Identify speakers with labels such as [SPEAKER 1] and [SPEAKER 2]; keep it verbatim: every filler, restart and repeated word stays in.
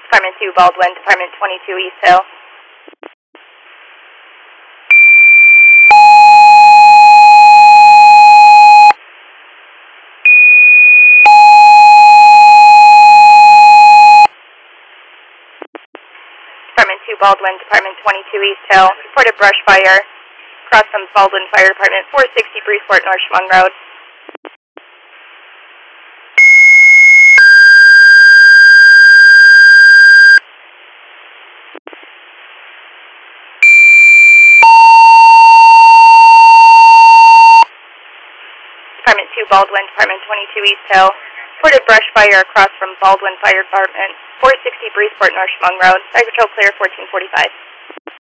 [SPEAKER 1] Department two Baldwin, Department twenty-two East Hill. Department two Baldwin, Department twenty-two East Hill. Reported brush fire across from Baldwin Fire Department, four sixty Breezeport North Schwung Road. Department two Baldwin, Department twenty-two East Hill. Reported brush fire across from Baldwin Fire Department, four sixty Breezeport North Schwung Road. Site control clear, fourteen forty-five.